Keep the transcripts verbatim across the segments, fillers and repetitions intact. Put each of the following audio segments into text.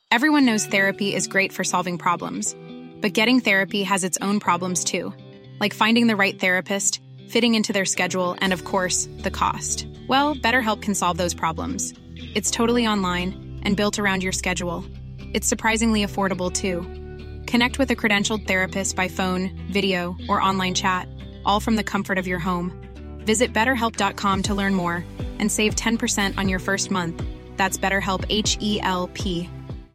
Everyone knows therapy is great for solving problems, but getting therapy has its own problems too, like finding the right therapist, fitting into their schedule, and of course, the cost. Well, BetterHelp can solve those problems. It's totally online and built around your schedule. It's surprisingly affordable too. Connect with a credentialed therapist by phone, video, or online chat, all from the comfort of your home. Visit better help dot com to learn more and save ten percent on your first month. That's BetterHelp, H E L P.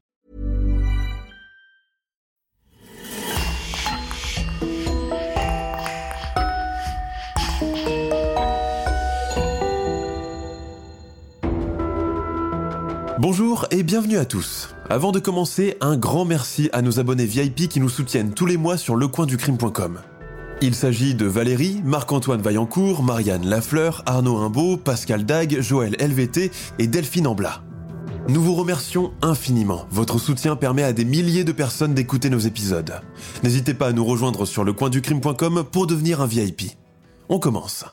Bonjour et bienvenue à tous. Avant de commencer, un grand merci à nos abonnés V I P qui nous soutiennent tous les mois sur lecoinducrime point com. Il s'agit de Valérie, Marc-Antoine Vaillancourt, Marianne Lafleur, Arnaud Imbeau, Pascal Dague, Joël L V T et Delphine Amblat. Nous vous remercions infiniment. Votre soutien permet à des milliers de personnes d'écouter nos épisodes. N'hésitez pas à nous rejoindre sur lecoinducrime point com pour devenir un V I P. On commence.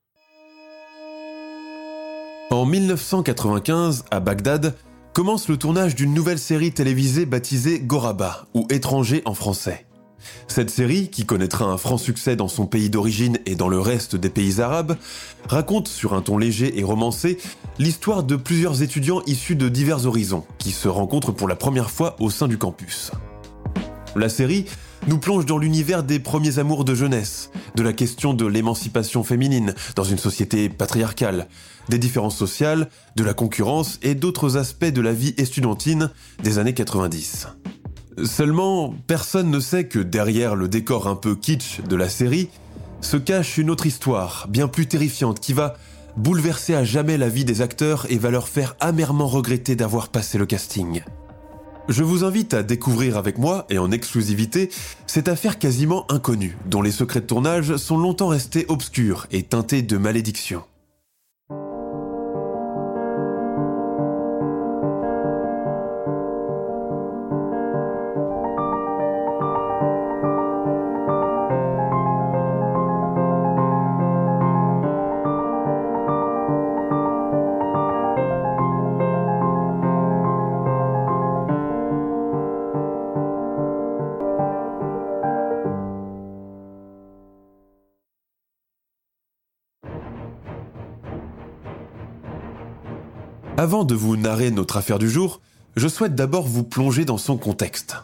En dix-neuf cent quatre-vingt-quinze, à Bagdad, commence le tournage d'une nouvelle série télévisée baptisée Ghoraba, ou Étranger en français. Cette série, qui connaîtra un franc succès dans son pays d'origine et dans le reste des pays arabes, raconte sur un ton léger et romancé l'histoire de plusieurs étudiants issus de divers horizons, qui se rencontrent pour la première fois au sein du campus. La série nous plonge dans l'univers des premiers amours de jeunesse, de la question de l'émancipation féminine dans une société patriarcale, des différences sociales, de la concurrence et d'autres aspects de la vie estudiantine des années quatre-vingt-dix. Seulement, personne ne sait que derrière le décor un peu kitsch de la série se cache une autre histoire, bien plus terrifiante, qui va bouleverser à jamais la vie des acteurs et va leur faire amèrement regretter d'avoir passé le casting. Je vous invite à découvrir avec moi, et en exclusivité, cette affaire quasiment inconnue, dont les secrets de tournage sont longtemps restés obscurs et teintés de malédiction. Avant de vous narrer notre affaire du jour, je souhaite d'abord vous plonger dans son contexte.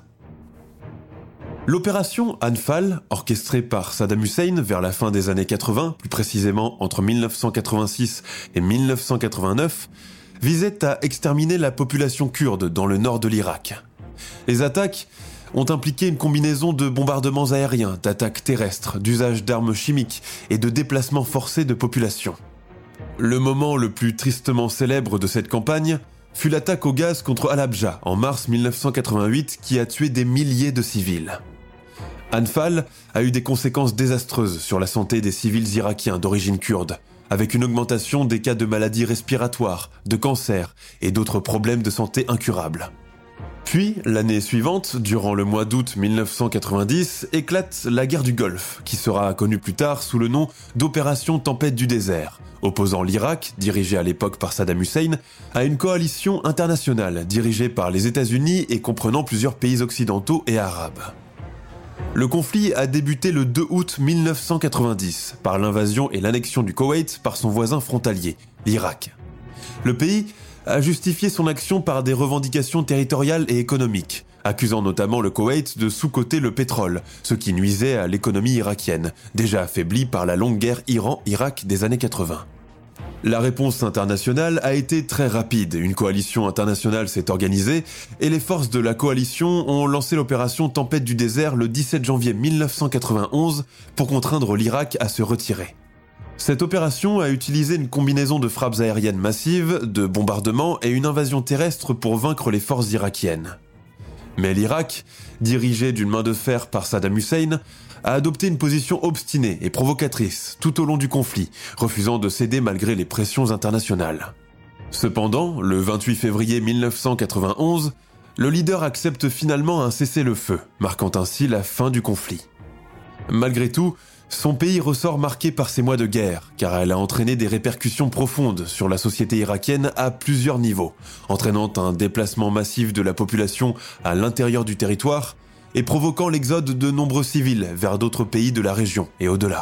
L'opération Anfal, orchestrée par Saddam Hussein vers la fin des années quatre-vingts, plus précisément entre dix-neuf cent quatre-vingt-six et dix-neuf cent quatre-vingt-neuf, visait à exterminer la population kurde dans le nord de l'Irak. Les attaques ont impliqué une combinaison de bombardements aériens, d'attaques terrestres, d'usage d'armes chimiques et de déplacements forcés de population. Le moment le plus tristement célèbre de cette campagne fut l'attaque au gaz contre Halabja en mars dix-neuf cent quatre-vingt-huit qui a tué des milliers de civils. Anfal a eu des conséquences désastreuses sur la santé des civils irakiens d'origine kurde, avec une augmentation des cas de maladies respiratoires, de cancer et d'autres problèmes de santé incurables. Puis, l'année suivante, durant le mois d'août dix-neuf cent quatre-vingt-dix, éclate la guerre du Golfe, qui sera connue plus tard sous le nom d'Opération Tempête du désert, opposant l'Irak, dirigé à l'époque par Saddam Hussein, à une coalition internationale dirigée par les États-Unis et comprenant plusieurs pays occidentaux et arabes. Le conflit a débuté le deux août dix-neuf cent quatre-vingt-dix par l'invasion et l'annexion du Koweït par son voisin frontalier, l'Irak. Le pays a justifié son action par des revendications territoriales et économiques, accusant notamment le Koweït de sous-coter le pétrole, ce qui nuisait à l'économie irakienne, déjà affaiblie par la longue guerre Iran-Irak des années quatre-vingts. La réponse internationale a été très rapide. Une coalition internationale s'est organisée et les forces de la coalition ont lancé l'opération Tempête du désert le dix-sept janvier dix-neuf cent quatre-vingt-onze pour contraindre l'Irak à se retirer. Cette opération a utilisé une combinaison de frappes aériennes massives, de bombardements et une invasion terrestre pour vaincre les forces irakiennes. Mais l'Irak, dirigé d'une main de fer par Saddam Hussein, a adopté une position obstinée et provocatrice tout au long du conflit, refusant de céder malgré les pressions internationales. Cependant, le vingt-huit février dix-neuf cent quatre-vingt-onze, le leader accepte finalement un cessez-le-feu, marquant ainsi la fin du conflit. Malgré tout, Son pays ressort marqué par ces mois de guerre, car elle a entraîné des répercussions profondes sur la société irakienne à plusieurs niveaux, entraînant un déplacement massif de la population à l'intérieur du territoire et provoquant l'exode de nombreux civils vers d'autres pays de la région et au-delà.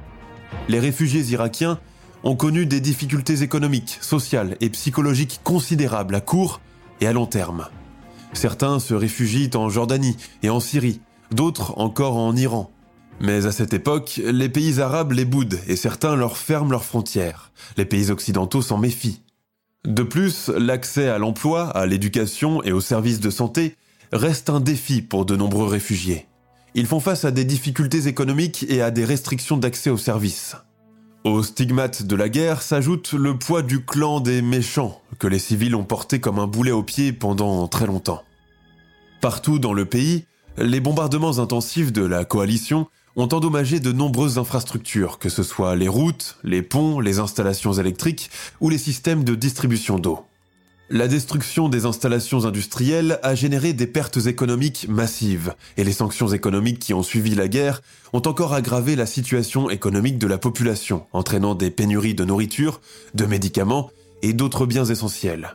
Les réfugiés irakiens ont connu des difficultés économiques, sociales et psychologiques considérables à court et à long terme. Certains se réfugient en Jordanie et en Syrie, d'autres encore en Iran. Mais à cette époque, les pays arabes les boudent et certains leur ferment leurs frontières. Les pays occidentaux s'en méfient. De plus, l'accès à l'emploi, à l'éducation et aux services de santé reste un défi pour de nombreux réfugiés. Ils font face à des difficultés économiques et à des restrictions d'accès aux services. Aux stigmates de la guerre s'ajoute le poids du clan des méchants que les civils ont porté comme un boulet au pied pendant très longtemps. Partout dans le pays, les bombardements intensifs de la coalition ont endommagé de nombreuses infrastructures, que ce soit les routes, les ponts, les installations électriques ou les systèmes de distribution d'eau. La destruction des installations industrielles a généré des pertes économiques massives, et les sanctions économiques qui ont suivi la guerre ont encore aggravé la situation économique de la population, entraînant des pénuries de nourriture, de médicaments et d'autres biens essentiels.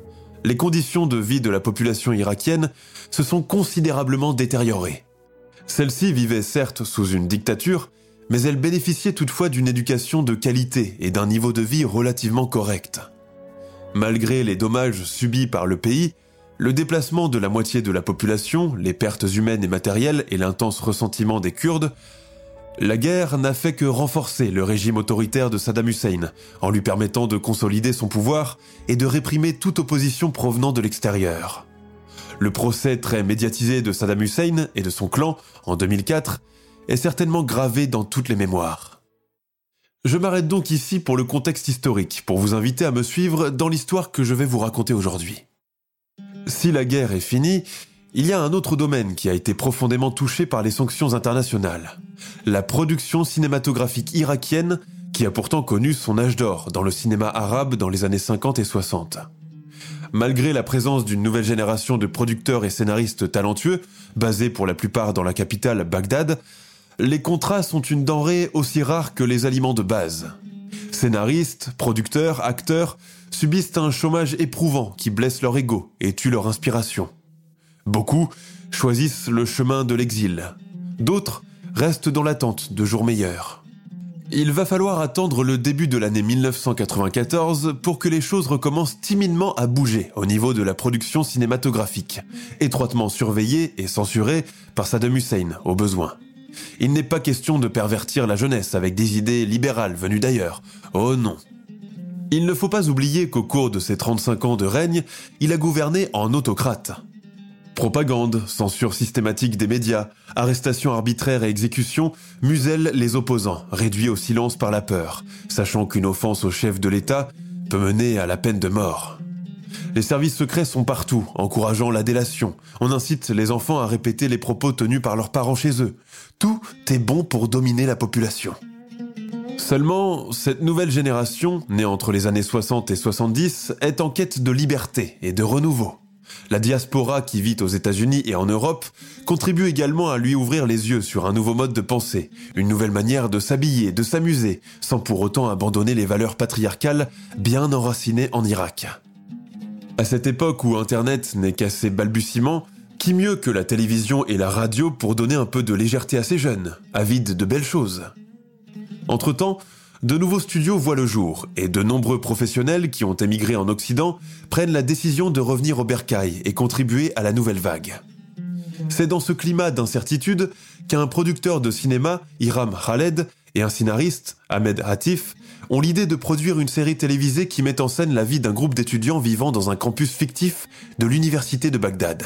Les conditions de vie de la population irakienne se sont considérablement détériorées. Celle-ci vivait certes sous une dictature, mais elle bénéficiait toutefois d'une éducation de qualité et d'un niveau de vie relativement correct. Malgré les dommages subis par le pays, le déplacement de la moitié de la population, les pertes humaines et matérielles et l'intense ressentiment des Kurdes, la guerre n'a fait que renforcer le régime autoritaire de Saddam Hussein, en lui permettant de consolider son pouvoir et de réprimer toute opposition provenant de l'extérieur. Le procès très médiatisé de Saddam Hussein et de son clan, en deux mille quatre, est certainement gravé dans toutes les mémoires. Je m'arrête donc ici pour le contexte historique, pour vous inviter à me suivre dans l'histoire que je vais vous raconter aujourd'hui. Si la guerre est finie, il y a un autre domaine qui a été profondément touché par les sanctions internationales. La production cinématographique irakienne, qui a pourtant connu son âge d'or dans le cinéma arabe dans les années cinquante et soixante. Malgré la présence d'une nouvelle génération de producteurs et scénaristes talentueux, basés pour la plupart dans la capitale Bagdad, les contrats sont une denrée aussi rare que les aliments de base. Scénaristes, producteurs, acteurs subissent un chômage éprouvant qui blesse leur ego et tue leur inspiration. Beaucoup choisissent le chemin de l'exil. D'autres restent dans l'attente de jours meilleurs. Il va falloir attendre le début de l'année mille neuf cent quatre-vingt-quatorze pour que les choses recommencent timidement à bouger au niveau de la production cinématographique, étroitement surveillée et censurée par Saddam Hussein au besoin. Il n'est pas question de pervertir la jeunesse avec des idées libérales venues d'ailleurs. Oh non. Il ne faut pas oublier qu'au cours de ses trente-cinq ans de règne, il a gouverné en autocrate. Propagande, censure systématique des médias, arrestations arbitraires et exécutions musellent les opposants, réduits au silence par la peur, sachant qu'une offense au chef de l'État peut mener à la peine de mort. Les services secrets sont partout, encourageant la délation. On incite les enfants à répéter les propos tenus par leurs parents chez eux. Tout est bon pour dominer la population. Seulement, cette nouvelle génération, née entre les années soixante et soixante-dix, est en quête de liberté et de renouveau. La diaspora qui vit aux États-Unis et en Europe contribue également à lui ouvrir les yeux sur un nouveau mode de pensée, une nouvelle manière de s'habiller, de s'amuser, sans pour autant abandonner les valeurs patriarcales bien enracinées en Irak. À cette époque où Internet n'est qu'à ses balbutiements, qui mieux que la télévision et la radio pour donner un peu de légèreté à ces jeunes, avides de belles choses. Entre-temps, de nouveaux studios voient le jour et de nombreux professionnels qui ont émigré en Occident prennent la décision de revenir au bercail et contribuer à la nouvelle vague. C'est dans ce climat d'incertitude qu'un producteur de cinéma, Hiram Khaled, et un scénariste, Ahmed Hatif, ont l'idée de produire une série télévisée qui met en scène la vie d'un groupe d'étudiants vivant dans un campus fictif de l'université de Bagdad.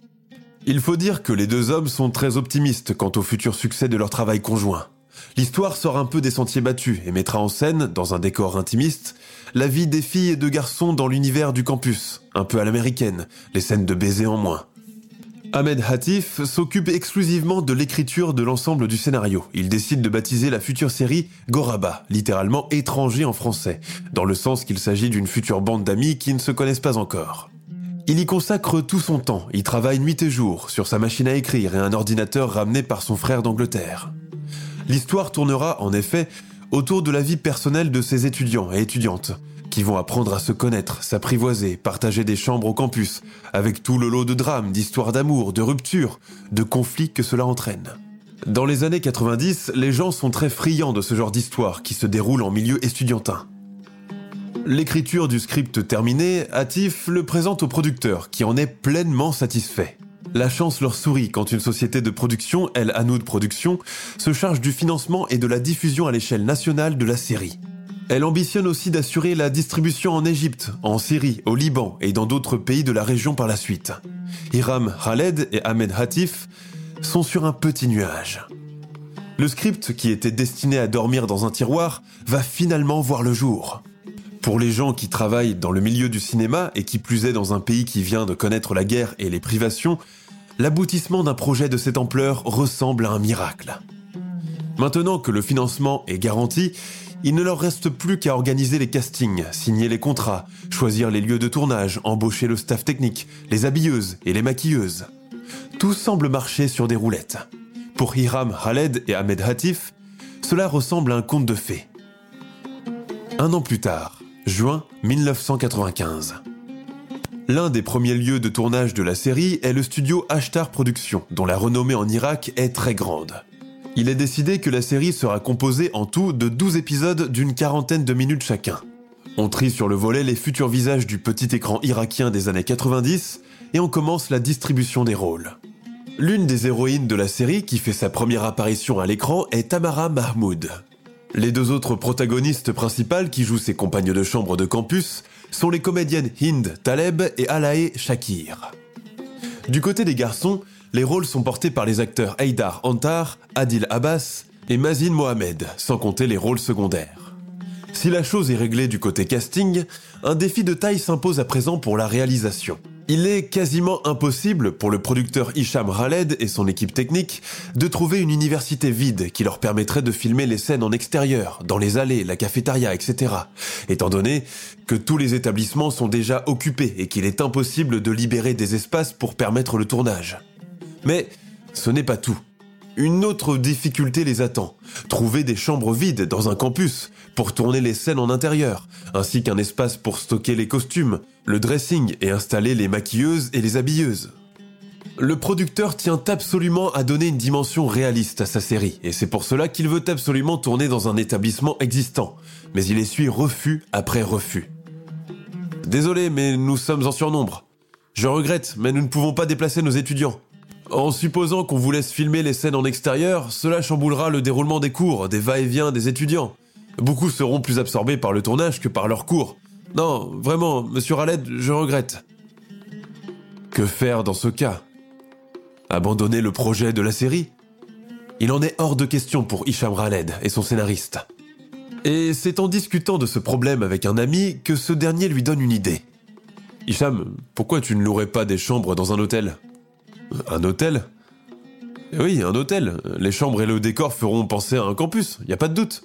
Il faut dire que les deux hommes sont très optimistes quant au futur succès de leur travail conjoint. L'histoire sort un peu des sentiers battus et mettra en scène, dans un décor intimiste, la vie des filles et de garçons dans l'univers du campus, un peu à l'américaine, les scènes de baisers en moins. Ahmed Hatif s'occupe exclusivement de l'écriture de l'ensemble du scénario. Il décide de baptiser la future série Goraba, littéralement étranger en français, dans le sens qu'il s'agit d'une future bande d'amis qui ne se connaissent pas encore. Il y consacre tout son temps, il travaille nuit et jour sur sa machine à écrire et un ordinateur ramené par son frère d'Angleterre. L'histoire tournera, en effet, autour de la vie personnelle de ces étudiants et étudiantes, qui vont apprendre à se connaître, s'apprivoiser, partager des chambres au campus, avec tout le lot de drames, d'histoires d'amour, de ruptures, de conflits que cela entraîne. Dans les années quatre-vingt-dix, les gens sont très friands de ce genre d'histoire qui se déroule en milieu estudiantin. L'écriture du script terminée, Atif le présente au producteur, qui en est pleinement satisfait. La chance leur sourit quand une société de production, El Hanoud Productions, se charge du financement et de la diffusion à l'échelle nationale de la série. Elle ambitionne aussi d'assurer la distribution en Égypte, en Syrie, au Liban et dans d'autres pays de la région par la suite. Hiram Khaled et Ahmed Hatif sont sur un petit nuage. Le script, qui était destiné à dormir dans un tiroir, va finalement voir le jour. Pour les gens qui travaillent dans le milieu du cinéma et qui plus est dans un pays qui vient de connaître la guerre et les privations, l'aboutissement d'un projet de cette ampleur ressemble à un miracle. Maintenant que le financement est garanti, il ne leur reste plus qu'à organiser les castings, signer les contrats, choisir les lieux de tournage, embaucher le staff technique, les habilleuses et les maquilleuses. Tout semble marcher sur des roulettes. Pour Hiram Khaled et Ahmed Hatif, cela ressemble à un conte de fées. Un an plus tard, juin mille neuf cent quatre-vingt-quinze. L'un des premiers lieux de tournage de la série est le studio Ashtar Productions, dont la renommée en Irak est très grande. Il est décidé que la série sera composée en tout de douze épisodes d'une quarantaine de minutes chacun. On trie sur le volet les futurs visages du petit écran irakien des années quatre-vingt-dix et on commence la distribution des rôles. L'une des héroïnes de la série qui fait sa première apparition à l'écran est Tamara Mahmoud. Les deux autres protagonistes principales qui jouent ses compagnes de chambre de campus sont les comédiennes Hind Taleb et Alae Shakir. Du côté des garçons, les rôles sont portés par les acteurs Haïdar Antar, Adil Abbas et Mazin Mohamed, sans compter les rôles secondaires. Si la chose est réglée du côté casting, un défi de taille s'impose à présent pour la réalisation. Il est quasiment impossible pour le producteur Hicham Khaled et son équipe technique de trouver une université vide qui leur permettrait de filmer les scènes en extérieur, dans les allées, la cafétéria, et cetera, étant donné que tous les établissements sont déjà occupés et qu'il est impossible de libérer des espaces pour permettre le tournage. Mais ce n'est pas tout. Une autre difficulté les attend, trouver des chambres vides dans un campus pour tourner les scènes en intérieur, ainsi qu'un espace pour stocker les costumes, le dressing et installer les maquilleuses et les habilleuses. Le producteur tient absolument à donner une dimension réaliste à sa série, et c'est pour cela qu'il veut absolument tourner dans un établissement existant, mais il essuie refus après refus. Désolé, mais nous sommes en surnombre. Je regrette, mais nous ne pouvons pas déplacer nos étudiants. En supposant qu'on vous laisse filmer les scènes en extérieur, cela chamboulera le déroulement des cours, des va-et-vient des étudiants. Beaucoup seront plus absorbés par le tournage que par leurs cours. Non, vraiment, monsieur Khaled, je regrette. Que faire dans ce cas ? Abandonner le projet de la série ? Il en est hors de question pour Hicham Khaled et son scénariste. Et c'est en discutant de ce problème avec un ami que ce dernier lui donne une idée. Hicham, pourquoi tu ne louerais pas des chambres dans un hôtel ? Un hôtel ? Oui, un hôtel. Les chambres et le décor feront penser à un campus, y a pas de doute.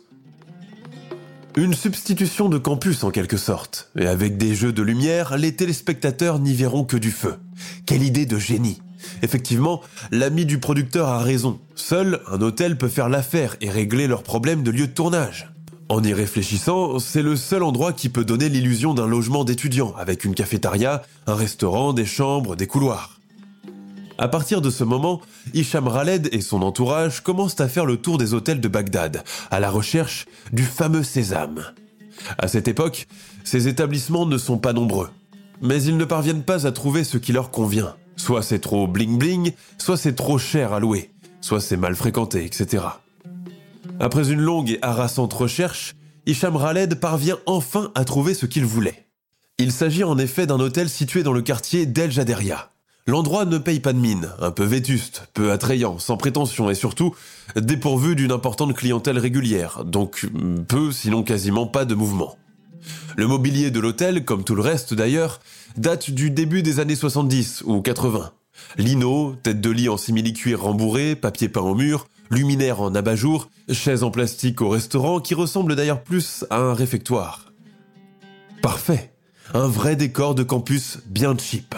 Une substitution de campus en quelque sorte. Et avec des jeux de lumière, les téléspectateurs n'y verront que du feu. Quelle idée de génie ! Effectivement, l'ami du producteur a raison. Seul un hôtel peut faire l'affaire et régler leurs problèmes de lieu de tournage. En y réfléchissant, c'est le seul endroit qui peut donner l'illusion d'un logement d'étudiants, avec une cafétéria, un restaurant, des chambres, des couloirs. À partir de ce moment, Hicham Khaled et son entourage commencent à faire le tour des hôtels de Bagdad, à la recherche du fameux sésame. À cette époque, ces établissements ne sont pas nombreux. Mais ils ne parviennent pas à trouver ce qui leur convient. Soit c'est trop bling-bling, soit c'est trop cher à louer, soit c'est mal fréquenté, et cetera. Après une longue et harassante recherche, Hicham Khaled parvient enfin à trouver ce qu'il voulait. Il s'agit en effet d'un hôtel situé dans le quartier d'El Jaderia. L'endroit ne paye pas de mine, un peu vétuste, peu attrayant, sans prétention et surtout dépourvu d'une importante clientèle régulière, donc peu, sinon quasiment pas de mouvement. Le mobilier de l'hôtel, comme tout le reste d'ailleurs, date du début des années soixante-dix ou quatre-vingts. Lino, tête de lit en simili-cuir rembourré, papier peint au mur, luminaire en abat-jour, chaises en plastique au restaurant qui ressemble d'ailleurs plus à un réfectoire. Parfait, un vrai décor de campus bien cheap.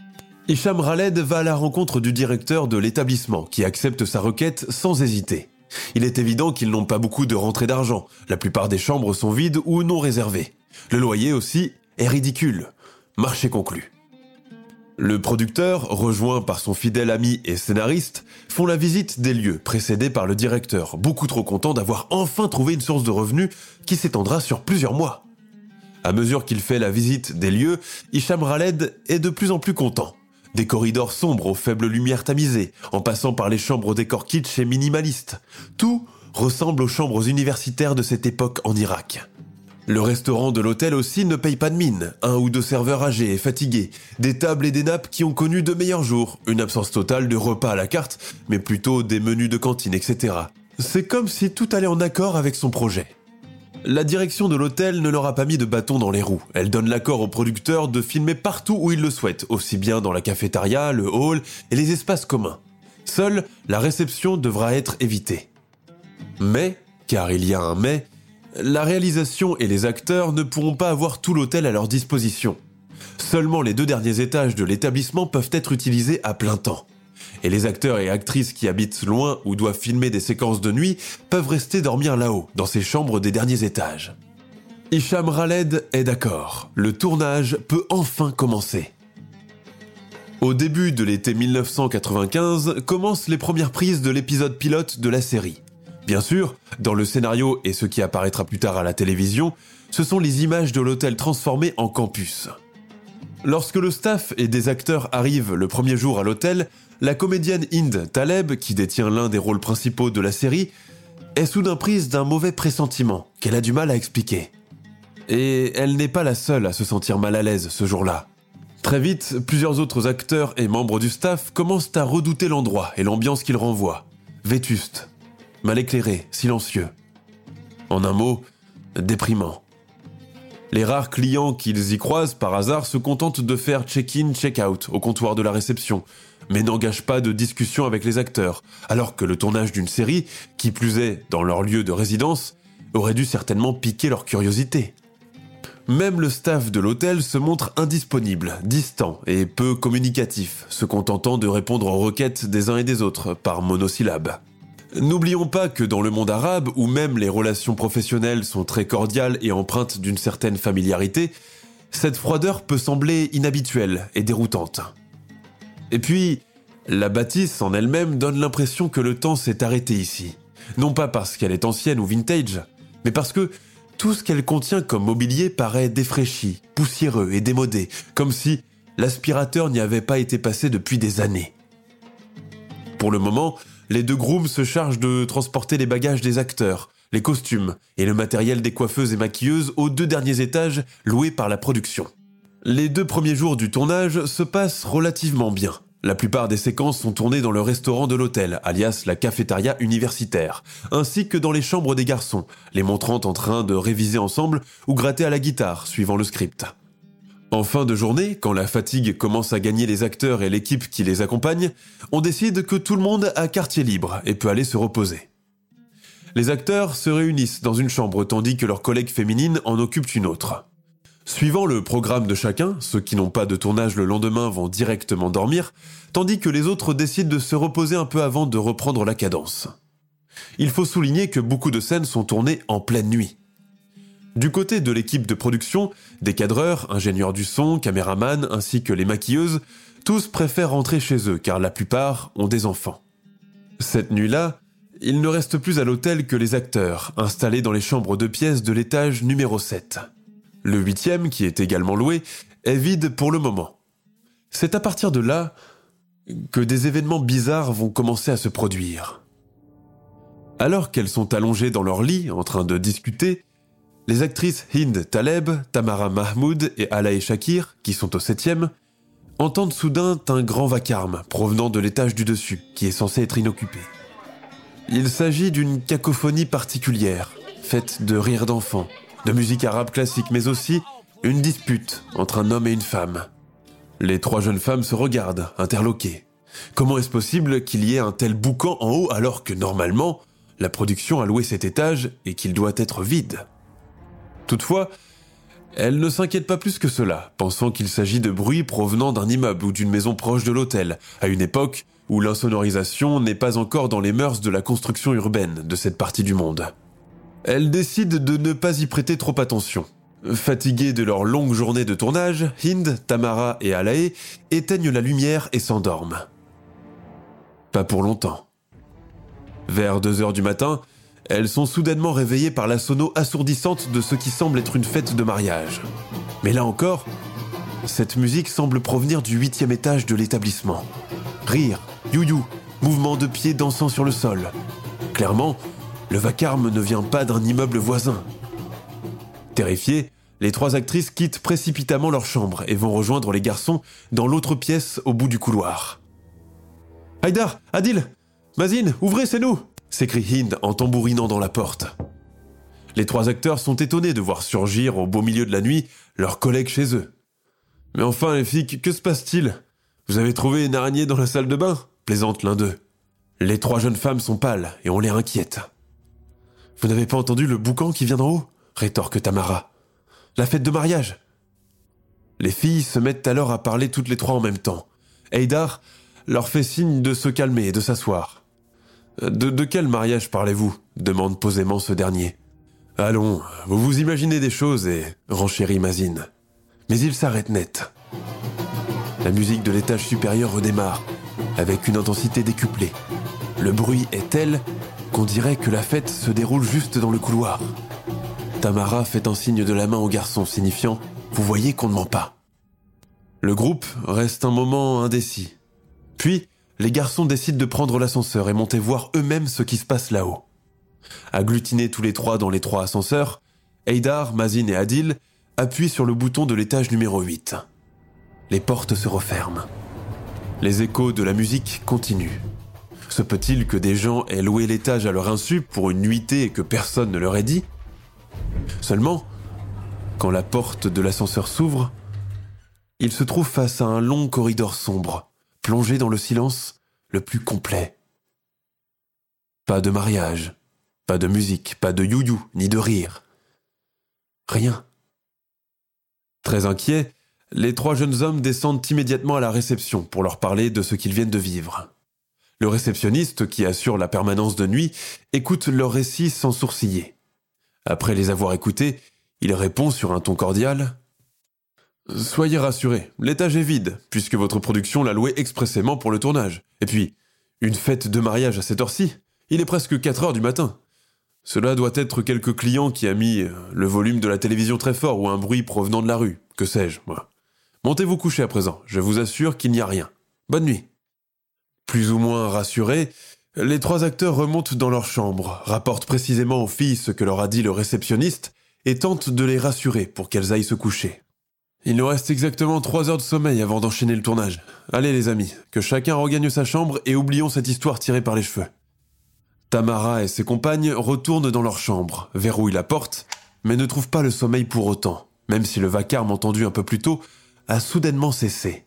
Hicham Khaled va à la rencontre du directeur de l'établissement qui accepte sa requête sans hésiter. Il est évident qu'ils n'ont pas beaucoup de rentrées d'argent. La plupart des chambres sont vides ou non réservées. Le loyer aussi est ridicule. Marché conclu. Le producteur, rejoint par son fidèle ami et scénariste, font la visite des lieux, précédés par le directeur, beaucoup trop content d'avoir enfin trouvé une source de revenus qui s'étendra sur plusieurs mois. À mesure qu'il fait la visite des lieux, Hicham Raled est de plus en plus content. Des corridors sombres aux faibles lumières tamisées, en passant par les chambres au décor kitsch et minimaliste. Tout ressemble aux chambres universitaires de cette époque en Irak. Le restaurant de l'hôtel aussi ne paye pas de mine. Un ou deux serveurs âgés et fatigués, des tables et des nappes qui ont connu de meilleurs jours, une absence totale de repas à la carte, mais plutôt des menus de cantine, et cetera. C'est comme si tout allait en accord avec son projet. La direction de l'hôtel ne leur a pas mis de bâton dans les roues. Elle donne l'accord aux producteurs de filmer partout où ils le souhaitent, aussi bien dans la cafétéria, le hall et les espaces communs. Seule la réception devra être évitée. Mais, car il y a un mais, la réalisation et les acteurs ne pourront pas avoir tout l'hôtel à leur disposition. Seulement les deux derniers étages de l'établissement peuvent être utilisés à plein temps. Et les acteurs et actrices qui habitent loin ou doivent filmer des séquences de nuit peuvent rester dormir là-haut, dans ces chambres des derniers étages. Hicham Raled est d'accord, le tournage peut enfin commencer. Au début de l'été mille neuf cent quatre-vingt-quinze, commencent les premières prises de l'épisode pilote de la série. Bien sûr, dans le scénario et ce qui apparaîtra plus tard à la télévision, ce sont les images de l'hôtel transformé en campus. Lorsque le staff et des acteurs arrivent le premier jour à l'hôtel, la comédienne Hind Taleb, qui détient l'un des rôles principaux de la série, est soudain prise d'un mauvais pressentiment qu'elle a du mal à expliquer. Et elle n'est pas la seule à se sentir mal à l'aise ce jour-là. Très vite, plusieurs autres acteurs et membres du staff commencent à redouter l'endroit et l'ambiance qu'il renvoie. Vétuste, mal éclairé, silencieux. En un mot, déprimant. Les rares clients qu'ils y croisent par hasard se contentent de faire check-in, check-out au comptoir de la réception, mais n'engagent pas de discussion avec les acteurs, alors que le tournage d'une série, qui plus est dans leur lieu de résidence, aurait dû certainement piquer leur curiosité. Même le staff de l'hôtel se montre indisponible, distant et peu communicatif, se contentant de répondre aux requêtes des uns et des autres par monosyllabes. N'oublions pas que dans le monde arabe, où même les relations professionnelles sont très cordiales et empreintes d'une certaine familiarité, cette froideur peut sembler inhabituelle et déroutante. Et puis, la bâtisse en elle-même donne l'impression que le temps s'est arrêté ici. Non pas parce qu'elle est ancienne ou vintage, mais parce que tout ce qu'elle contient comme mobilier paraît défraîchi, poussiéreux et démodé, comme si l'aspirateur n'y avait pas été passé depuis des années. Pour le moment, les deux grooms se chargent de transporter les bagages des acteurs, les costumes et le matériel des coiffeuses et maquilleuses aux deux derniers étages loués par la production. Les deux premiers jours du tournage se passent relativement bien. La plupart des séquences sont tournées dans le restaurant de l'hôtel, alias la cafétéria universitaire, ainsi que dans les chambres des garçons, les montrant en train de réviser ensemble ou gratter à la guitare, suivant le script. En fin de journée, quand la fatigue commence à gagner les acteurs et l'équipe qui les accompagne, on décide que tout le monde a quartier libre et peut aller se reposer. Les acteurs se réunissent dans une chambre tandis que leurs collègues féminines en occupent une autre. Suivant le programme de chacun, ceux qui n'ont pas de tournage le lendemain vont directement dormir, tandis que les autres décident de se reposer un peu avant de reprendre la cadence. Il faut souligner que beaucoup de scènes sont tournées en pleine nuit. Du côté de l'équipe de production, des cadreurs, ingénieurs du son, caméramans ainsi que les maquilleuses, tous préfèrent rentrer chez eux car la plupart ont des enfants. Cette nuit-là, il ne reste plus à l'hôtel que les acteurs, installés dans les chambres de pièces de l'étage numéro sept. Le huitième, qui est également loué, est vide pour le moment. C'est à partir de là que des événements bizarres vont commencer à se produire. Alors qu'elles sont allongées dans leur lit, en train de discuter, les actrices Hind Taleb, Tamara Mahmoud et Alae Shakir, qui sont au septième, entendent soudain un grand vacarme provenant de l'étage du dessus, qui est censé être inoccupé. Il s'agit d'une cacophonie particulière, faite de rires d'enfants, de musique arabe classique, mais aussi une dispute entre un homme et une femme. Les trois jeunes femmes se regardent, interloquées. Comment est-ce possible qu'il y ait un tel boucan en haut alors que normalement, la production a loué cet étage et qu'il doit être vide ? Toutefois, elles ne s'inquiètent pas plus que cela, pensant qu'il s'agit de bruits provenant d'un immeuble ou d'une maison proche de l'hôtel, à une époque où l'insonorisation n'est pas encore dans les mœurs de la construction urbaine de cette partie du monde. Elles décident de ne pas y prêter trop attention. Fatiguées de leur longue journée de tournage, Hind, Tamara et Alae éteignent la lumière et s'endorment. Pas pour longtemps. Vers deux heures du matin, elles sont soudainement réveillées par la sono assourdissante de ce qui semble être une fête de mariage. Mais là encore, cette musique semble provenir du huitième étage de l'établissement. Rire, you-you, mouvements de pieds dansant sur le sol. Clairement, le vacarme ne vient pas d'un immeuble voisin. Terrifiées, les trois actrices quittent précipitamment leur chambre et vont rejoindre les garçons dans l'autre pièce au bout du couloir. « Haïdar, Adil, Mazin, ouvrez, c'est nous !» s'écrie Hind en tambourinant dans la porte. Les trois acteurs sont étonnés de voir surgir au beau milieu de la nuit leurs collègues chez eux. « Mais enfin, les filles, que se passe-t-il ? Vous avez trouvé une araignée dans la salle de bain ?» plaisante l'un d'eux. Les trois jeunes femmes sont pâles et ont l'air inquiètes. « Vous n'avez pas entendu le boucan qui vient d'en haut ?» rétorque Tamara. « La fête de mariage !» Les filles se mettent alors à parler toutes les trois en même temps. Haïdar leur fait signe de se calmer et de s'asseoir. « De, de quel mariage parlez-vous » demande posément ce dernier. « Allons, vous vous imaginez des choses et... » renchérit Mazin. Mais il s'arrête net. La musique de l'étage supérieur redémarre, avec une intensité décuplée. Le bruit est tel qu'on dirait que la fête se déroule juste dans le couloir. Tamara fait un signe de la main au garçon, signifiant « Vous voyez qu'on ne ment pas ». Le groupe reste un moment indécis. Puis, les garçons décident de prendre l'ascenseur et monter voir eux-mêmes ce qui se passe là-haut. Agglutinés tous les trois dans les trois ascenseurs, Haïdar, Mazin et Adil appuient sur le bouton de l'étage numéro huit. Les portes se referment. Les échos de la musique continuent. Se peut-il que des gens aient loué l'étage à leur insu pour une nuitée et que personne ne leur ait dit ? Seulement, quand la porte de l'ascenseur s'ouvre, ils se trouvent face à un long corridor sombre, plongé dans le silence le plus complet. Pas de mariage, pas de musique, pas de you-you, ni de rire. Rien. Très inquiets, les trois jeunes hommes descendent immédiatement à la réception pour leur parler de ce qu'ils viennent de vivre. Le réceptionniste, qui assure la permanence de nuit, écoute leur récit sans sourciller. Après les avoir écoutés, il répond sur un ton cordial « Soyez rassurés, l'étage est vide, puisque votre production l'a loué expressément pour le tournage. Et puis, une fête de mariage à cette heure-ci, il est presque quatre heures du matin. Cela doit être quelques clients qui a mis le volume de la télévision très fort ou un bruit provenant de la rue, que sais-je, moi. Montez vous coucher à présent, je vous assure qu'il n'y a rien. Bonne nuit. » Plus ou moins rassurés, les trois acteurs remontent dans leur chambre, rapportent précisément aux filles ce que leur a dit le réceptionniste et tentent de les rassurer pour qu'elles aillent se coucher. Il nous reste exactement trois heures de sommeil avant d'enchaîner le tournage. Allez les amis, que chacun regagne sa chambre et oublions cette histoire tirée par les cheveux. Tamara et ses compagnes retournent dans leur chambre, verrouillent la porte, mais ne trouvent pas le sommeil pour autant, même si le vacarme entendu un peu plus tôt a soudainement cessé.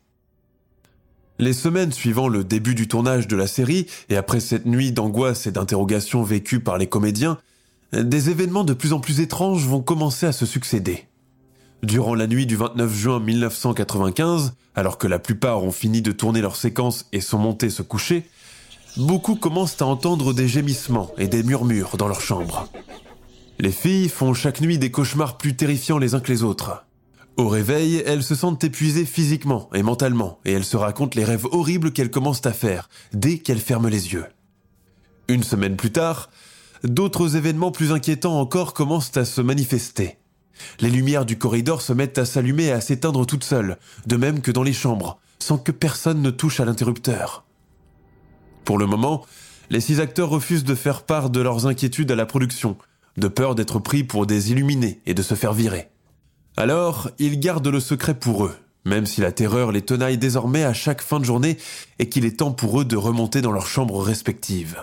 Les semaines suivant le début du tournage de la série, et après cette nuit d'angoisse et d'interrogation vécue par les comédiens, des événements de plus en plus étranges vont commencer à se succéder. Durant la nuit du vingt-neuf juin mille neuf cent quatre-vingt-quinze, alors que la plupart ont fini de tourner leurs séquences et sont montés se coucher, beaucoup commencent à entendre des gémissements et des murmures dans leur chambre. Les filles font chaque nuit des cauchemars plus terrifiants les uns que les autres. Au réveil, elles se sentent épuisées physiquement et mentalement, et elles se racontent les rêves horribles qu'elles commencent à faire, dès qu'elles ferment les yeux. Une semaine plus tard, d'autres événements plus inquiétants encore commencent à se manifester. Les lumières du corridor se mettent à s'allumer et à s'éteindre toutes seules, de même que dans les chambres, sans que personne ne touche à l'interrupteur. Pour le moment, les six acteurs refusent de faire part de leurs inquiétudes à la production, de peur d'être pris pour des illuminés et de se faire virer. Alors, ils gardent le secret pour eux, même si la terreur les tenaille désormais à chaque fin de journée et qu'il est temps pour eux de remonter dans leurs chambres respectives.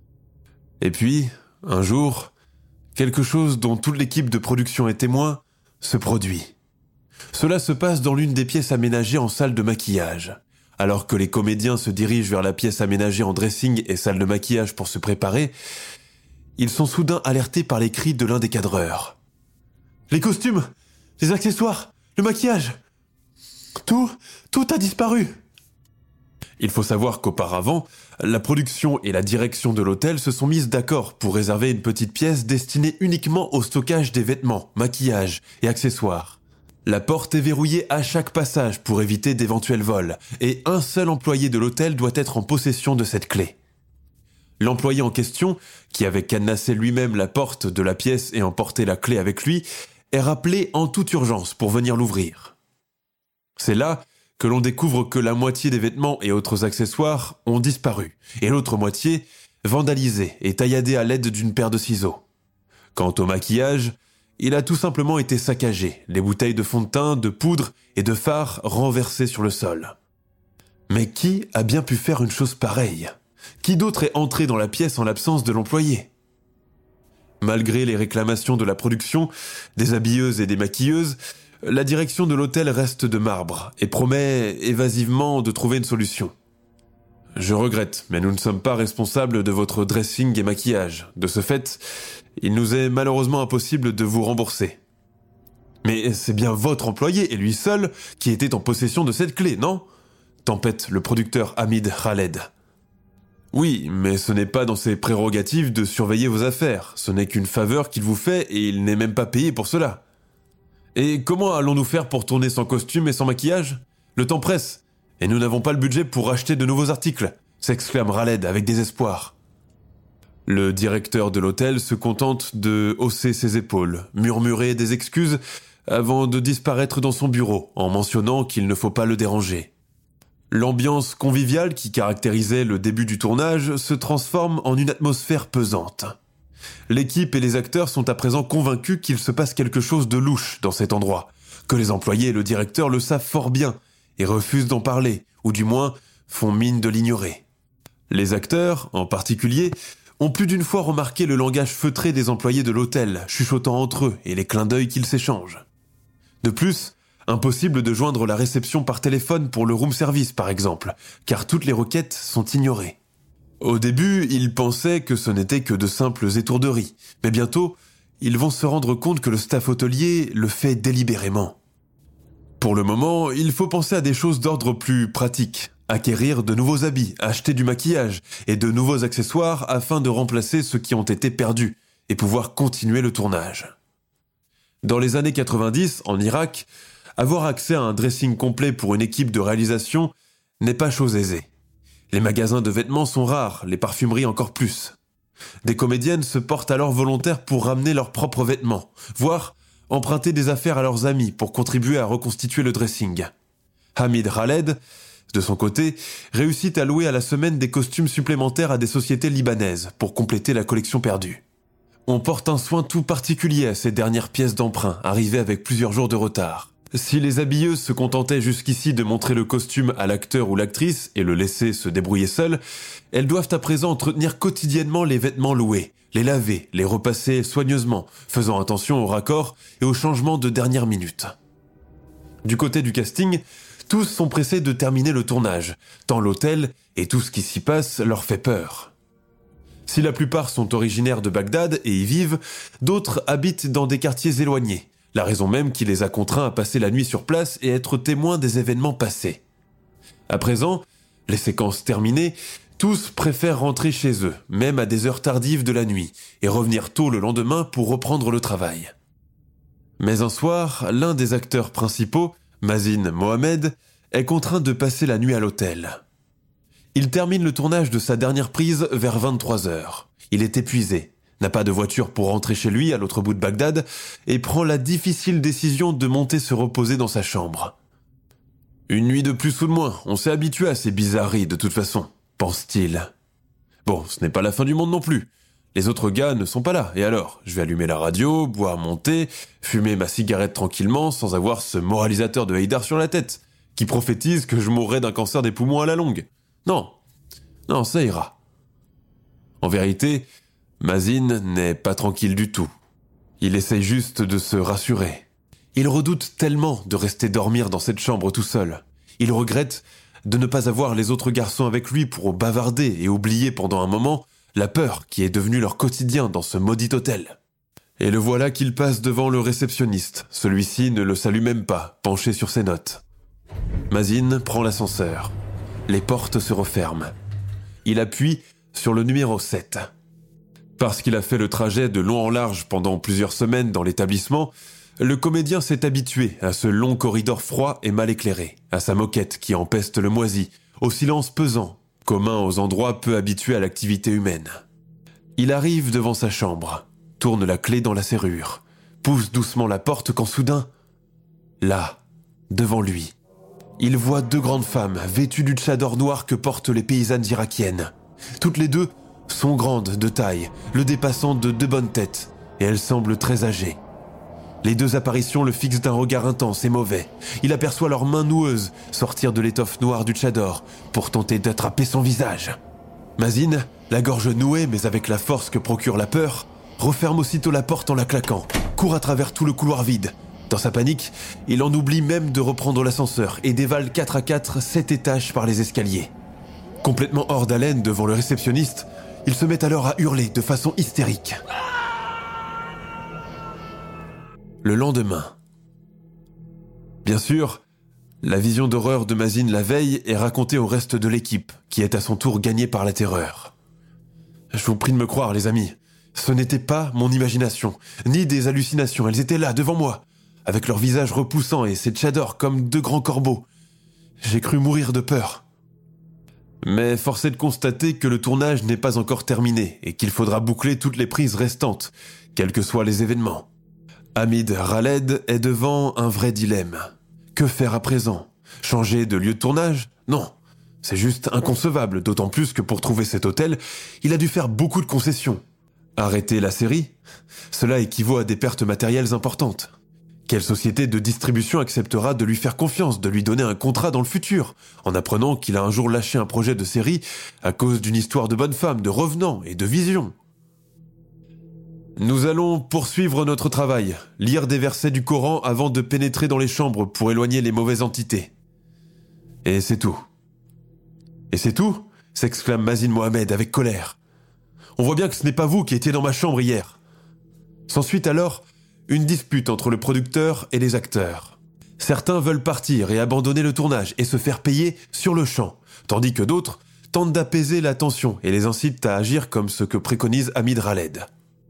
Et puis, un jour, quelque chose dont toute l'équipe de production est témoin se produit. Cela se passe dans l'une des pièces aménagées en salle de maquillage. Alors que les comédiens se dirigent vers la pièce aménagée en dressing et salle de maquillage pour se préparer, ils sont soudain alertés par les cris de l'un des cadreurs. « Les costumes, les accessoires, le maquillage, tout, tout a disparu !» Il faut savoir qu'auparavant, la production et la direction de l'hôtel se sont mises d'accord pour réserver une petite pièce destinée uniquement au stockage des vêtements, maquillage et accessoires. La porte est verrouillée à chaque passage pour éviter d'éventuels vols, et un seul employé de l'hôtel doit être en possession de cette clé. L'employé en question, qui avait cadenassé lui-même la porte de la pièce et emporté la clé avec lui, est rappelé en toute urgence pour venir l'ouvrir. C'est là que l'on découvre que la moitié des vêtements et autres accessoires ont disparu, et l'autre moitié vandalisée et tailladée à l'aide d'une paire de ciseaux. Quant au maquillage, il a tout simplement été saccagé, les bouteilles de fond de teint, de poudre et de fard renversées sur le sol. Mais qui a bien pu faire une chose pareille ? Qui d'autre est entré dans la pièce en l'absence de l'employé ? Malgré les réclamations de la production, des habilleuses et des maquilleuses, la direction de l'hôtel reste de marbre et promet évasivement de trouver une solution. Je regrette, mais nous ne sommes pas responsables de votre dressing et maquillage. De ce fait, il nous est malheureusement impossible de vous rembourser. Mais c'est bien votre employé et lui seul qui était en possession de cette clé, non ? Tempête le producteur Hamid Khaled. Oui, mais ce n'est pas dans ses prérogatives de surveiller vos affaires. Ce n'est qu'une faveur qu'il vous fait et il n'est même pas payé pour cela. Et comment allons-nous faire pour tourner sans costume et sans maquillage ? Le temps presse, et nous n'avons pas le budget pour acheter de nouveaux articles, s'exclame Khaled avec désespoir. Le directeur de l'hôtel se contente de hausser ses épaules, murmurer des excuses avant de disparaître dans son bureau en mentionnant qu'il ne faut pas le déranger. L'ambiance conviviale qui caractérisait le début du tournage se transforme en une atmosphère pesante. L'équipe et les acteurs sont à présent convaincus qu'il se passe quelque chose de louche dans cet endroit, que les employés et le directeur le savent fort bien et refusent d'en parler, ou du moins font mine de l'ignorer. Les acteurs, en particulier, ont plus d'une fois remarqué le langage feutré des employés de l'hôtel, chuchotant entre eux et les clins d'œil qu'ils s'échangent. De plus, impossible de joindre la réception par téléphone pour le room service par exemple, car toutes les requêtes sont ignorées. Au début, ils pensaient que ce n'était que de simples étourderies, mais bientôt, ils vont se rendre compte que le staff hôtelier le fait délibérément. Pour le moment, il faut penser à des choses d'ordre plus pratique, acquérir de nouveaux habits, acheter du maquillage et de nouveaux accessoires afin de remplacer ceux qui ont été perdus et pouvoir continuer le tournage. Dans les années quatre-vingt-dix, en Irak, avoir accès à un dressing complet pour une équipe de réalisation n'est pas chose aisée. Les magasins de vêtements sont rares, les parfumeries encore plus. Des comédiennes se portent alors volontaires pour ramener leurs propres vêtements, voire emprunter des affaires à leurs amis pour contribuer à reconstituer le dressing. Hamid Khaled, de son côté, réussit à louer à la semaine des costumes supplémentaires à des sociétés libanaises pour compléter la collection perdue. On porte un soin tout particulier à ces dernières pièces d'emprunt, arrivées avec plusieurs jours de retard. Si les habilleuses se contentaient jusqu'ici de montrer le costume à l'acteur ou l'actrice et le laisser se débrouiller seul, elles doivent à présent entretenir quotidiennement les vêtements loués, les laver, les repasser soigneusement, faisant attention au raccord et aux changements de dernière minute. Du côté du casting, tous sont pressés de terminer le tournage, tant l'hôtel et tout ce qui s'y passe leur fait peur. Si la plupart sont originaires de Bagdad et y vivent, d'autres habitent dans des quartiers éloignés. La raison même qui les a contraints à passer la nuit sur place et être témoins des événements passés. À présent, les séquences terminées, tous préfèrent rentrer chez eux, même à des heures tardives de la nuit, et revenir tôt le lendemain pour reprendre le travail. Mais un soir, l'un des acteurs principaux, Mazin Mohamed, est contraint de passer la nuit à l'hôtel. Il termine le tournage de sa dernière prise vers vingt-trois heures. Il est épuisé, n'a pas de voiture pour rentrer chez lui à l'autre bout de Bagdad et prend la difficile décision de monter se reposer dans sa chambre. Une nuit de plus ou de moins, on s'est habitué à ces bizarreries de toute façon, pense-t-il. Bon, ce n'est pas la fin du monde non plus. Les autres gars ne sont pas là, et alors, je vais allumer la radio, boire mon thé, fumer ma cigarette tranquillement sans avoir ce moralisateur de Haïdar sur la tête, qui prophétise que je mourrai d'un cancer des poumons à la longue. Non, non, ça ira. En vérité, Mazin n'est pas tranquille du tout. Il essaye juste de se rassurer. Il redoute tellement de rester dormir dans cette chambre tout seul. Il regrette de ne pas avoir les autres garçons avec lui pour bavarder et oublier pendant un moment la peur qui est devenue leur quotidien dans ce maudit hôtel. Et le voilà qu'il passe devant le réceptionniste. Celui-ci ne le salue même pas, penché sur ses notes. Mazin prend l'ascenseur. les portes se referment. Il appuie sur le numéro sept. Parce qu'il a fait le trajet de long en large pendant plusieurs semaines dans l'établissement, le comédien s'est habitué à ce long corridor froid et mal éclairé, à sa moquette qui empeste le moisi, au silence pesant, commun aux endroits peu habitués à l'activité humaine. Il arrive devant sa chambre, tourne la clé dans la serrure, pousse doucement la porte quand soudain, là, devant lui, il voit deux grandes femmes vêtues du tchador noir que portent les paysannes irakiennes. Toutes les deux sont grandes de taille, le dépassant de deux bonnes têtes, et elles semblent très âgées. Les deux apparitions le fixent d'un regard intense et mauvais. Il aperçoit leurs mains noueuses sortir de l'étoffe noire du tchador pour tenter d'attraper son visage. Mazin, la gorge nouée mais avec la force que procure la peur, referme aussitôt la porte en la claquant, court à travers tout le couloir vide. Dans sa panique, il en oublie même de reprendre l'ascenseur et dévale quatre à quatre sept étages par les escaliers. Complètement hors d'haleine devant le réceptionniste, il se met alors à hurler de façon hystérique. Le lendemain. Bien sûr, la vision d'horreur de Mazin la veille est racontée au reste de l'équipe, qui est à son tour gagnée par la terreur. Je vous prie de me croire, les amis, ce n'était pas mon imagination, ni des hallucinations, elles étaient là, devant moi, avec leurs visages repoussants et ces tchadors comme deux grands corbeaux. J'ai cru mourir de peur. Mais force est de constater que le tournage n'est pas encore terminé et qu'il faudra boucler toutes les prises restantes, quels que soient les événements. Hamid Raled est devant un vrai dilemme. Que faire à présent? Changer de lieu de tournage? Non, c'est juste inconcevable, d'autant plus que pour trouver cet hôtel, il a dû faire beaucoup de concessions. Arrêter la série? Cela équivaut à des pertes matérielles importantes. Quelle société de distribution acceptera de lui faire confiance, de lui donner un contrat dans le futur, en apprenant qu'il a un jour lâché un projet de série à cause d'une histoire de bonne femme, de revenants et de vision? Nous allons poursuivre notre travail, lire des versets du Coran avant de pénétrer dans les chambres pour éloigner les mauvaises entités. Et c'est tout. Et c'est tout? S'exclame Mazin Mohamed avec colère. On voit bien que ce n'est pas vous qui étiez dans ma chambre hier. S'ensuit alors une dispute entre le producteur et les acteurs. Certains veulent partir et abandonner le tournage et se faire payer sur le champ, tandis que d'autres tentent d'apaiser la tension et les incitent à agir comme ce que préconise Hamid Raled.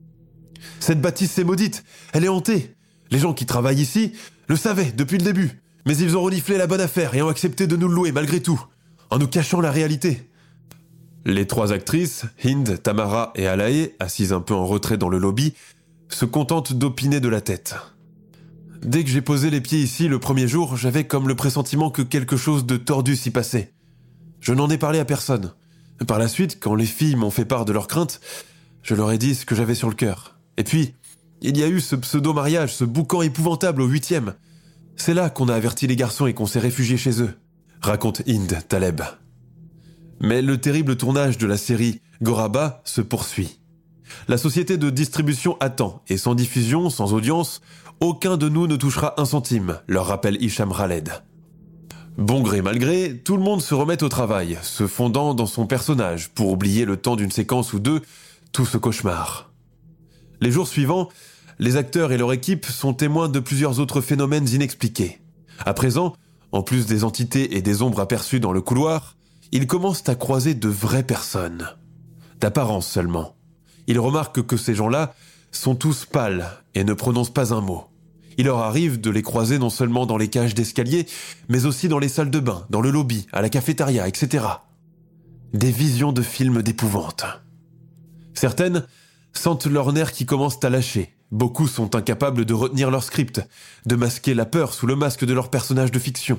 Cette bâtisse est maudite, elle est hantée. Les gens qui travaillent ici le savaient depuis le début, mais ils ont reniflé la bonne affaire et ont accepté de nous le louer malgré tout, en nous cachant la réalité. Les trois actrices, Hind, Tamara et Alaé, assises un peu en retrait dans le lobby, se contentent d'opiner de la tête. Dès que j'ai posé les pieds ici le premier jour, j'avais comme le pressentiment que quelque chose de tordu s'y passait. Je n'en ai parlé à personne. Par la suite, quand les filles m'ont fait part de leurs craintes, je leur ai dit ce que j'avais sur le cœur. Et puis, il y a eu ce pseudo-mariage, ce boucan épouvantable au huitième. C'est là qu'on a averti les garçons et qu'on s'est réfugiés chez eux, raconte Hind Taleb. Mais le terrible tournage de la série Goraba se poursuit. La société de distribution attend, et sans diffusion, sans audience, aucun de nous ne touchera un centime, leur rappelle Hicham Raled. Bon gré mal gré, tout le monde se remet au travail, se fondant dans son personnage, pour oublier le temps d'une séquence ou deux tout ce cauchemar. Les jours suivants, les acteurs et leur équipe sont témoins de plusieurs autres phénomènes inexpliqués. À présent, en plus des entités et des ombres aperçues dans le couloir, ils commencent à croiser de vraies personnes. D'apparence seulement. Ils remarquent que ces gens-là sont tous pâles et ne prononcent pas un mot. Il leur arrive de les croiser non seulement dans les cages d'escalier, mais aussi dans les salles de bain, dans le lobby, à la cafétéria, et cetera. Des visions de films d'épouvante. Certaines sentent leurs nerfs qui commencent à lâcher. Beaucoup sont incapables de retenir leur script, de masquer la peur sous le masque de leur personnage de fiction.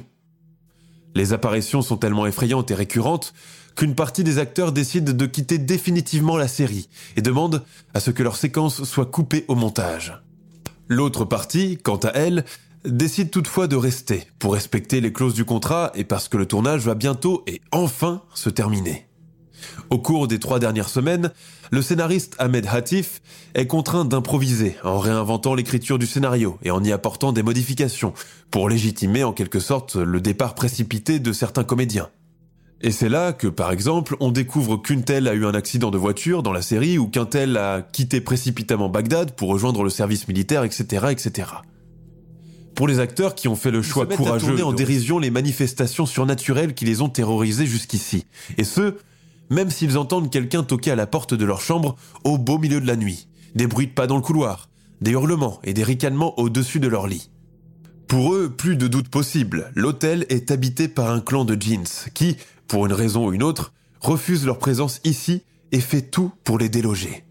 Les apparitions sont tellement effrayantes et récurrentes qu'une partie des acteurs décide de quitter définitivement la série et demande à ce que leurs séquences soient coupées au montage. L'autre partie, quant à elle, décide toutefois de rester pour respecter les clauses du contrat et parce que le tournage va bientôt et enfin se terminer. Au cours des trois dernières semaines, le scénariste Ahmed Hatif est contraint d'improviser en réinventant l'écriture du scénario et en y apportant des modifications pour légitimer en quelque sorte le départ précipité de certains comédiens. Et c'est là que, par exemple, on découvre qu'une telle a eu un accident de voiture dans la série ou qu'un tel a quitté précipitamment Bagdad pour rejoindre le service militaire, et cetera, et cetera. Pour les acteurs qui ont fait le choix courageux de en dérision les manifestations surnaturelles qui les ont terrorisés jusqu'ici. Et ce, même s'ils entendent quelqu'un toquer à la porte de leur chambre au beau milieu de la nuit, des bruits de pas dans le couloir, des hurlements et des ricanements au-dessus de leur lit. Pour eux, plus de doute possible, l'hôtel est habité par un clan de djinns qui, pour une raison ou une autre, refuse leur présence ici et fait tout pour les déloger.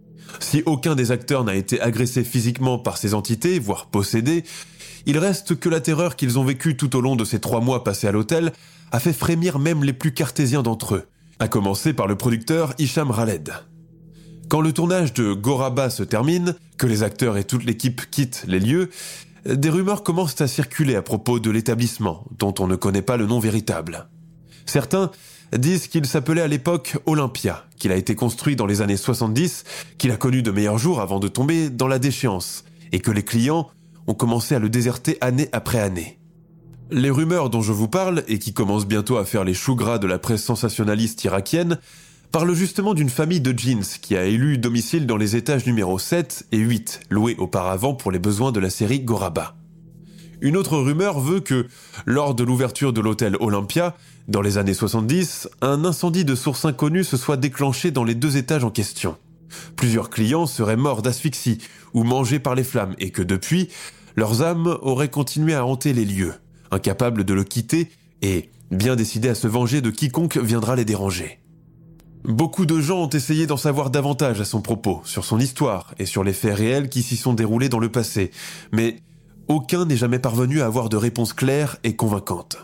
Si aucun des acteurs n'a été agressé physiquement par ces entités, voire possédé, il reste que la terreur qu'ils ont vécue tout au long de ces trois mois passés à l'hôtel a fait frémir même les plus cartésiens d'entre eux, à commencer par le producteur Hicham Raled. Quand le tournage de Ghoraba se termine, que les acteurs et toute l'équipe quittent les lieux, des rumeurs commencent à circuler à propos de l'établissement, dont on ne connaît pas le nom véritable. Certains disent qu'il s'appelait à l'époque Olympia, qu'il a été construit dans les années soixante-dix, qu'il a connu de meilleurs jours avant de tomber dans la déchéance, et que les clients ont commencé à le déserter année après année. Les rumeurs dont je vous parle, et qui commencent bientôt à faire les choux gras de la presse sensationnaliste irakienne, parlent justement d'une famille de djinns qui a élu domicile dans les étages numéro sept et huit, loués auparavant pour les besoins de la série Ghoraba. Une autre rumeur veut que, lors de l'ouverture de l'hôtel Olympia, dans les années soixante-dix, un incendie de source inconnue se soit déclenché dans les deux étages en question. Plusieurs clients seraient morts d'asphyxie ou mangés par les flammes et que depuis, leurs âmes auraient continué à hanter les lieux, incapables de le quitter et bien décidés à se venger de quiconque viendra les déranger. Beaucoup de gens ont essayé d'en savoir davantage à son propos, sur son histoire et sur les faits réels qui s'y sont déroulés dans le passé, mais aucun n'est jamais parvenu à avoir de réponse claire et convaincante.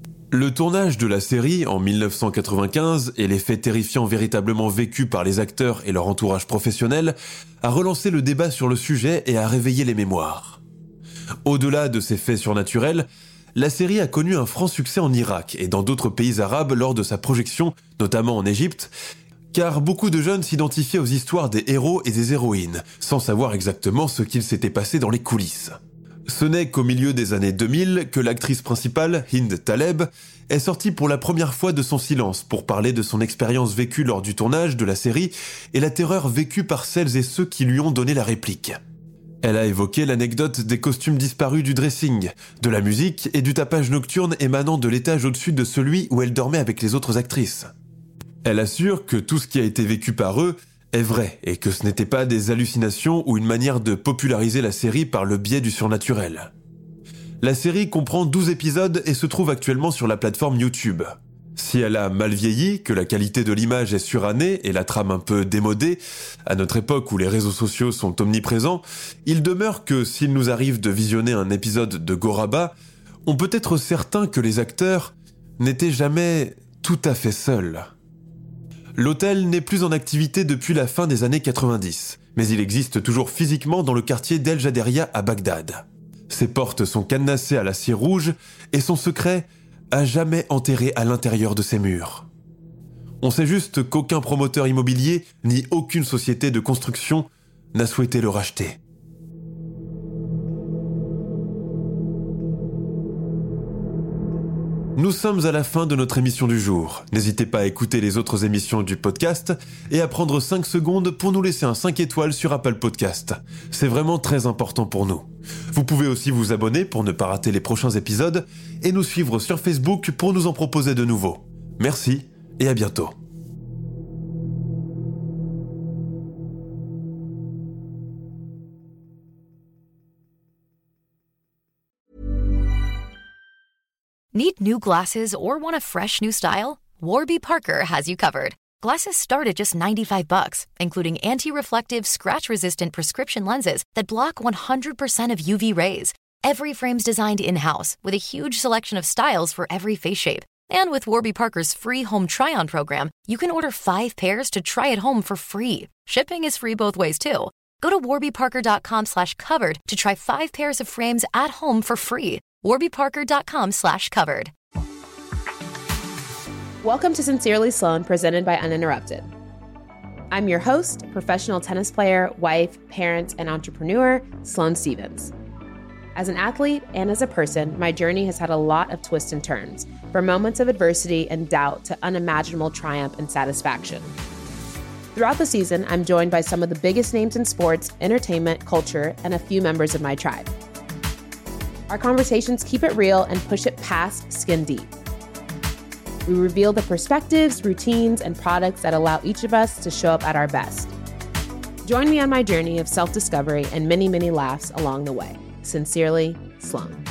Le tournage de la série en dix-neuf cent quatre-vingt-quinze et les faits terrifiants véritablement vécus par les acteurs et leur entourage professionnel a relancé le débat sur le sujet et a réveillé les mémoires. Au-delà de ces faits surnaturels, la série a connu un franc succès en Irak et dans d'autres pays arabes lors de sa projection, notamment en Égypte, car beaucoup de jeunes s'identifiaient aux histoires des héros et des héroïnes, sans savoir exactement ce qu'il s'était passé dans les coulisses. Ce n'est qu'au milieu des années deux mille que l'actrice principale, Hind Taleb, est sortie pour la première fois de son silence pour parler de son expérience vécue lors du tournage de la série et la terreur vécue par celles et ceux qui lui ont donné la réplique. Elle a évoqué l'anecdote des costumes disparus du dressing, de la musique et du tapage nocturne émanant de l'étage au-dessus de celui où elle dormait avec les autres actrices. Elle assure que tout ce qui a été vécu par eux est vrai et que ce n'était pas des hallucinations ou une manière de populariser la série par le biais du surnaturel. La série comprend douze épisodes et se trouve actuellement sur la plateforme YouTube. Si elle a mal vieilli, que la qualité de l'image est surannée et la trame un peu démodée, à notre époque où les réseaux sociaux sont omniprésents, il demeure que s'il nous arrive de visionner un épisode de Ghoraba, on peut être certain que les acteurs n'étaient jamais tout à fait seuls. L'hôtel n'est plus en activité depuis la fin des années quatre-vingt-dix, mais il existe toujours physiquement dans le quartier d'El Jaderia à Bagdad. Ses portes sont cadenassées à l'acier rouge et son secret à jamais enterré à l'intérieur de ses murs. On sait juste qu'aucun promoteur immobilier ni aucune société de construction n'a souhaité le racheter. Nous sommes à la fin de notre émission du jour. N'hésitez pas à écouter les autres émissions du podcast et à prendre cinq secondes pour nous laisser un cinq étoiles sur Apple Podcast. C'est vraiment très important pour nous. Vous pouvez aussi vous abonner pour ne pas rater les prochains épisodes et nous suivre sur Facebook pour nous en proposer de nouveaux. Merci et à bientôt. Need new glasses or want a fresh new style? Warby Parker has you covered. Glasses start at just ninety-five bucks, including anti-reflective, scratch-resistant prescription lenses that block one hundred percent of U V rays. Every frame's designed in-house with a huge selection of styles for every face shape. And with Warby Parker's free home try-on program, you can order five pairs to try at home for free. Shipping is free both ways, too. Go to warbyparker.com slash covered to try five pairs of frames at home for free. warbyparker.com slash covered. Welcome to Sincerely Sloan, presented by Uninterrupted. I'm your host, professional tennis player, wife, parent, and entrepreneur, Sloane Stevens. As an athlete and as a person, my journey has had a lot of twists and turns, from moments of adversity and doubt to unimaginable triumph and satisfaction. Throughout the season, I'm joined by some of the biggest names in sports, entertainment, culture, and a few members of my tribe. Our conversations keep it real and push it past skin deep. We reveal the perspectives, routines, and products that allow each of us to show up at our best. Join me on my journey of self-discovery and many, many laughs along the way. Sincerely, Sloan.